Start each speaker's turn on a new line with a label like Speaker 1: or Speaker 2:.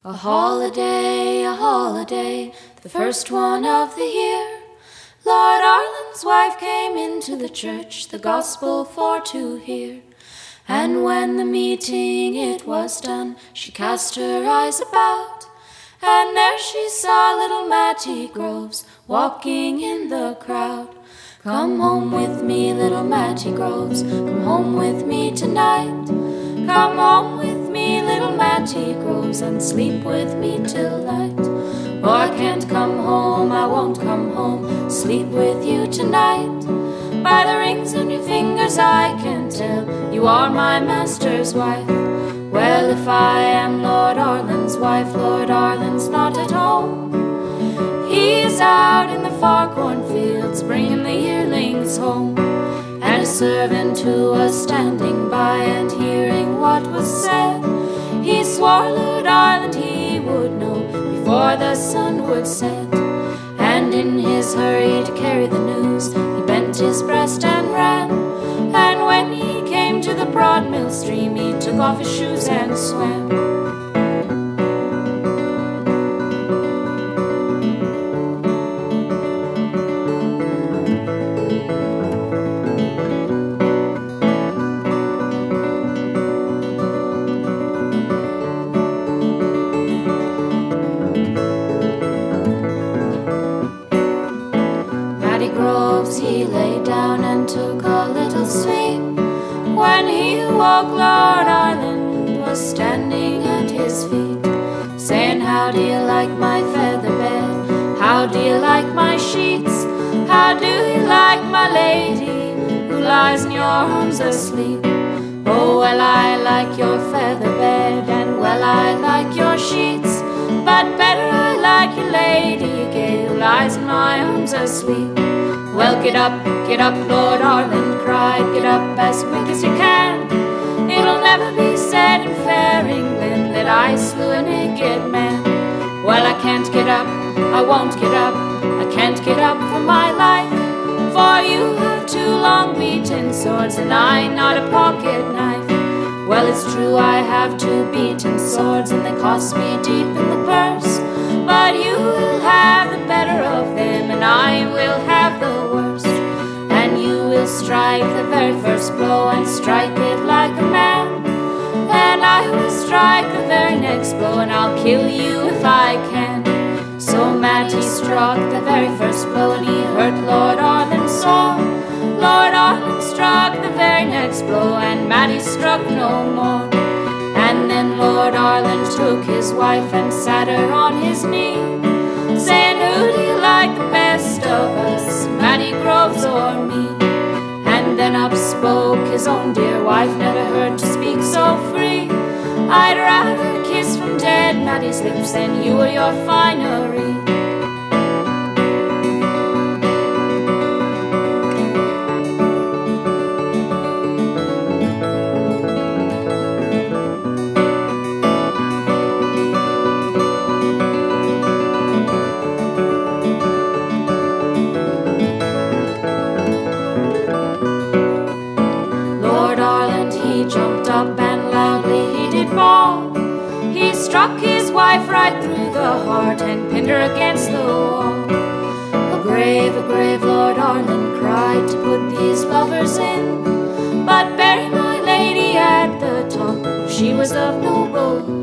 Speaker 1: A holiday, the first one of the year. Lord Arlen's wife came into the church, the gospel for to hear. And when the meeting it was done, she cast her eyes about, and there she saw little Mattie Groves walking in the crowd. Come home with me, little Mattie Groves, come home with me tonight. Come home with me, little Mattie Groves, and sleep with me till light. Oh, I can't come home, I won't come home, sleep with you tonight. By the rings on your fingers I can tell you are my master's wife. Well, if I am Lord Arlen's wife, Lord Arlen's not at home. He is out in the far cornfields bringing the yearlings home. And a servant who was standing by and hearing what was said, he swore Lord Arlen he would know before the sun would set. And in his hurry to carry the news, he bent his breast and ran. And when he came to the broad mill stream, he took off his shoes and swam. Groves, he lay down and took a little sleep. When he awoke, Lord Arlen was standing at his feet, saying, how do you like my feather bed? How do you like my sheets? How do you like my lady who lies in your arms asleep? Oh, well, I like your feather bed, and well, I like your sheets, but better I like your lady gay who lies in my arms asleep. Well, get up, Lord Arlen cried, get up as quick as you can. It'll never be said in fair England that I slew a naked man. Well, I can't get up, I won't get up, I can't get up for my life. For you have two long beaten swords and I not a pocket knife. Well, it's true I have two beaten swords and they cost me deep in the purse, but you will have the better of them and I will have the worst. And you will strike the very first blow and strike it like a man, and I will strike the very next blow and I'll kill you if I can. So Mattie struck the very first blow and he hurt Lord Arlen sore. Lord Arlen struck the very next blow and Mattie struck no more. And then Lord Arlen took his wife and sat her on his knee, saying, who do you like the best of us, Mattie Groves or me? And then up spoke his own dear wife, never heard to speak so free. I'd rather kiss from dead Mattie's lips than you or your finery. He jumped up and loudly he did bawl. He struck his wife right through the heart and pinned her against the wall. A grave, Lord Arlen cried, to put these lovers in, but bury my lady at the top, she was of noble